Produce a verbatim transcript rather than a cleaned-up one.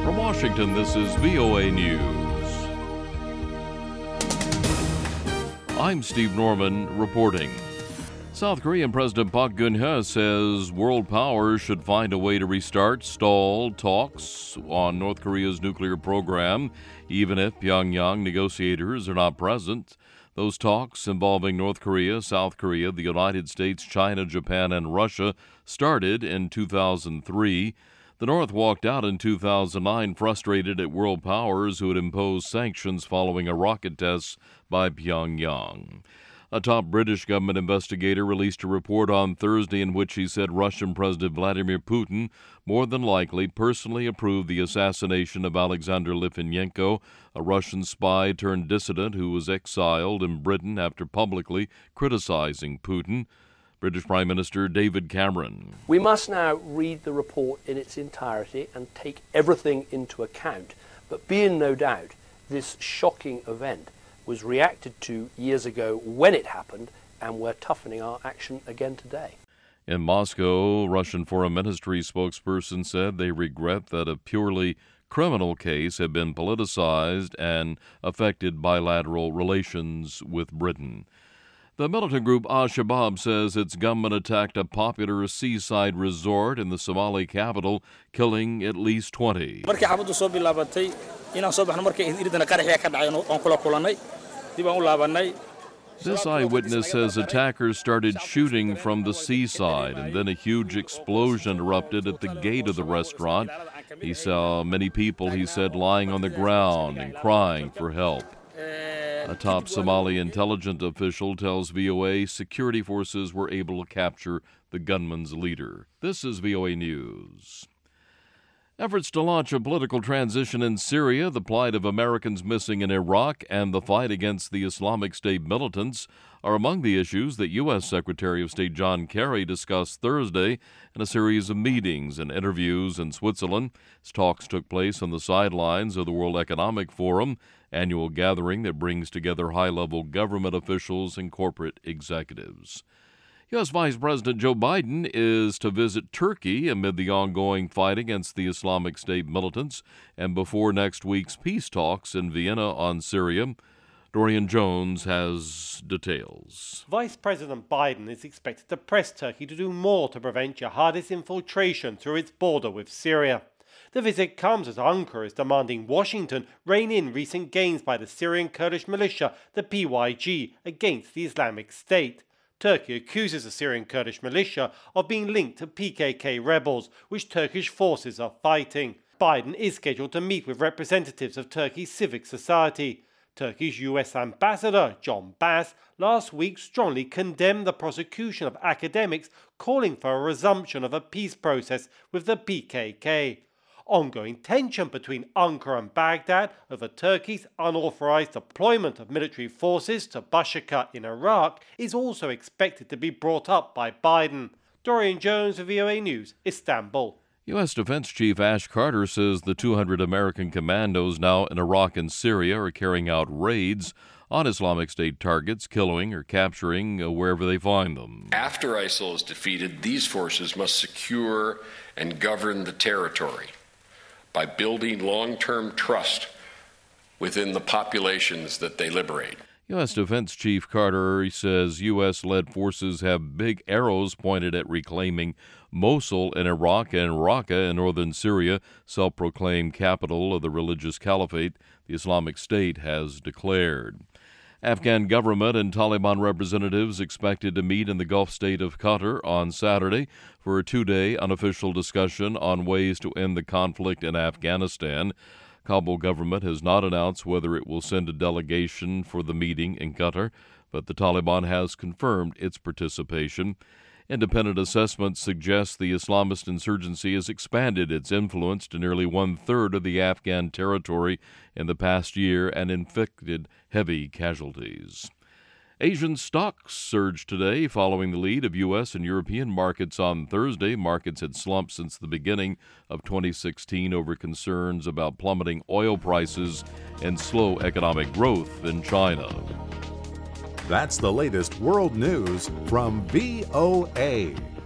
From Washington, this is V O A News. I'm Steve Norman reporting. South Korean President Park Geun-hye says world powers should find a way to restart stalled talks on North Korea's nuclear program, even if Pyongyang negotiators are not present. Those talks involving North Korea, South Korea, the United States, China, Japan, and Russia started in two thousand three. The North walked out in two thousand nine, frustrated at world powers who had imposed sanctions following a rocket test by Pyongyang. A top British government investigator released a report on Thursday in which he said Russian President Vladimir Putin more than likely personally approved the assassination of Alexander Litvinenko, a Russian spy turned dissident who was exiled in Britain after publicly criticizing Putin. British Prime Minister David Cameron. We must now read the report in its entirety and take everything into account, but be in no doubt this shocking event was reacted to years ago when it happened, and we're toughening our action again today. In Moscow, Russian Foreign Ministry spokesperson said they regret that a purely criminal case had been politicized and affected bilateral relations with Britain. The militant group Al-Shabaab says its gunmen attacked a popular seaside resort in the Somali capital, killing at least twenty. This eyewitness says attackers started shooting from the seaside, and then a huge explosion erupted at the gate of the restaurant. He saw many people, he said, lying on the ground and crying for help. A top Somali intelligence official tells V O A security forces were able to capture the gunman's leader. This is V O A News. Efforts to launch a political transition in Syria, the plight of Americans missing in Iraq, and the fight against the Islamic State militants are among the issues that U S Secretary of State John Kerry discussed Thursday in a series of meetings and interviews in Switzerland. His talks took place on the sidelines of the World Economic Forum, annual gathering that brings together high-level government officials and corporate executives. U S. Vice President Joe Biden is to visit Turkey amid the ongoing fight against the Islamic State militants and before next week's peace talks in Vienna on Syria. Dorian Jones has details. Vice President Biden is expected to press Turkey to do more to prevent jihadist infiltration through its border with Syria. The visit comes as Ankara is demanding Washington rein in recent gains by the Syrian Kurdish militia, the P Y G, against the Islamic State. Turkey accuses the Syrian Kurdish militia of being linked to P K K rebels, which Turkish forces are fighting. Biden is scheduled to meet with representatives of Turkey's civic society. Turkey's U S Ambassador, John Bass, last week strongly condemned the prosecution of academics calling for a resumption of a peace process with the P K K. Ongoing tension between Ankara and Baghdad over Turkey's unauthorized deployment of military forces to Bashakar in Iraq is also expected to be brought up by Biden. Dorian Jones of V O A News, Istanbul. U S. Defense Chief Ash Carter says the two hundred American commandos now in Iraq and Syria are carrying out raids on Islamic State targets, killing or capturing uh, wherever they find them. After ISIL is defeated, these forces must secure and govern the territory by building long-term trust within the populations that they liberate. U S. Defense Chief Carter says U S-led forces have big arrows pointed at reclaiming Mosul in Iraq and Raqqa in northern Syria, self-proclaimed capital of the religious caliphate the Islamic State has declared. Afghan government and Taliban representatives expected to meet in the Gulf state of Qatar on Saturday for a two-day unofficial discussion on ways to end the conflict in Afghanistan. Kabul government has not announced whether it will send a delegation for the meeting in Qatar, but the Taliban has confirmed its participation. Independent assessments suggest the Islamist insurgency has expanded its influence to nearly one-third of the Afghan territory in the past year and inflicted heavy casualties. Asian stocks surged today following the lead of U S and European markets on Thursday. Markets had slumped since the beginning of twenty sixteen over concerns about plummeting oil prices and slow economic growth in China. That's the latest world news from V O A.